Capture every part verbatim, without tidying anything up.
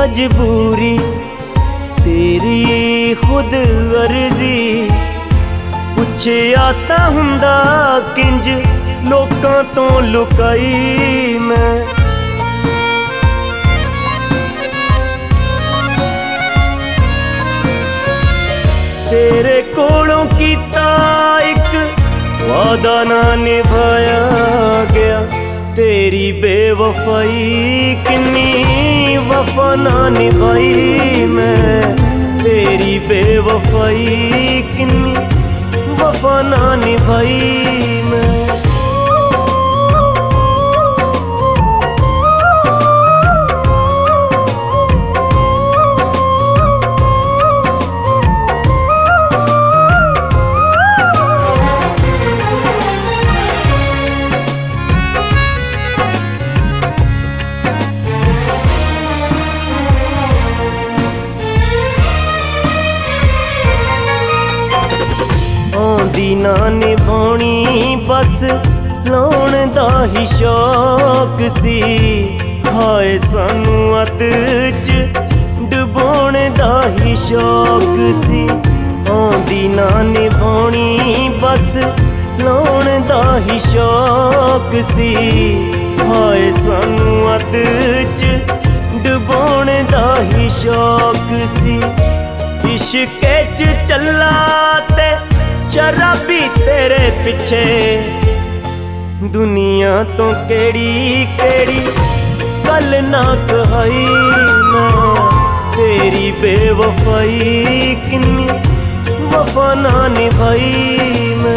मजबूरी तेरी खुद अर्जी पुछया तां हुंदा किंज लोकां तो लुकाई मैं तेरे कोलों कीता एक वादा ना निभाया गया तेरी बेवफाई किन्नी वफा ना निभाई मैं तेरी बेवफाई किन्नी वफा ना निभाई मैं दी ना निभानी बस लाउण दा ही शौक सी हाय सानू अत च डुबोण दा ही शौक सी आंदी ना निभानी बस लाउण दा ही शौक सी हाय सानू अत च डुबोण दा ही शौक सी इश्के च चला ते शराबी तेरे पिछे दुनिया तो केड़ी केड़ी गल ना कहाई मैं तेरी बेवफाई किन्नी वफा ना निभाई मैं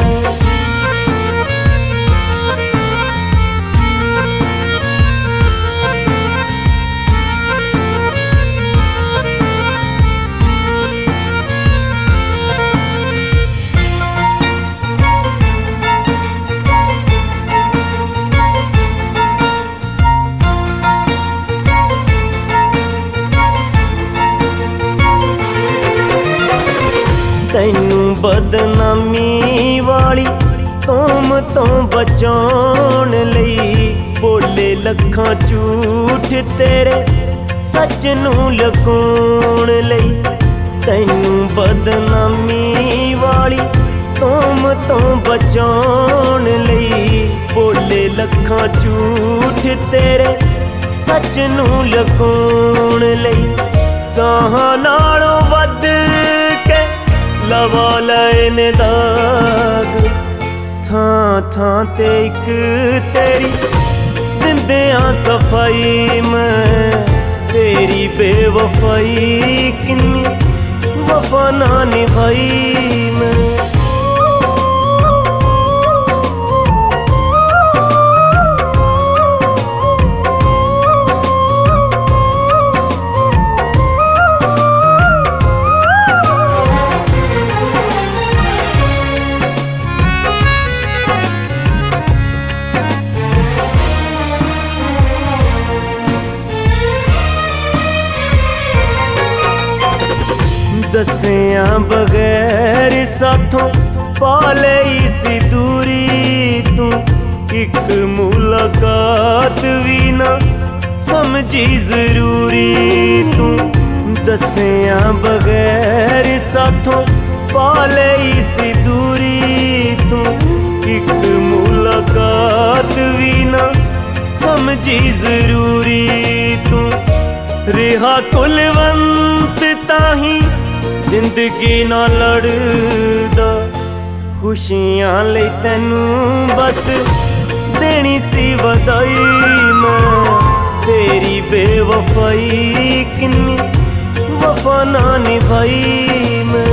तैनू बदनामी वाली तोम तो बचाउण लई बोले लखां झूठ तेरे सच नू लुकाउण लई तैनू बदनामी वाली तोम तो बचाउण लई बोले लखां झूठ तेरे सच नू लुकाउण लई साहां नालों वध के लवा लैन दाग थां थां ते इक तेरी दिंदियां सफाई मैं तेरी बेवफाई किन्नी वफा ना निभाई मैं दसिया बगैर साथों पाले सी दूरी तू एक मुलाकात भी ना समझी जरूरी तू दसिया बगैर साथों पाले सी दूरी तू एक मुलाकात भी ना समझी जरूरी तू रिहा कुलवंत ताही जिंदगी ना लड़दा खुशियां ले तैनू बस देनी सी वधाई मैं तेरी बेवफाई किन्नी वफा ना निभाई मैं